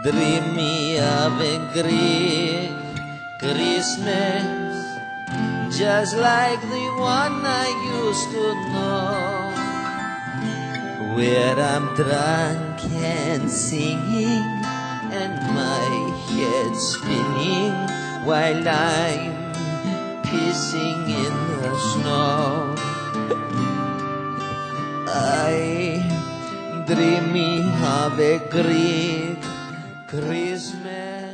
Dream me of a Greek Christmas, just like the one I used to know, where I'm drunk and singing and my head spinning while I'm pissing in the snow. I'm dreaming of a Greek Christmas.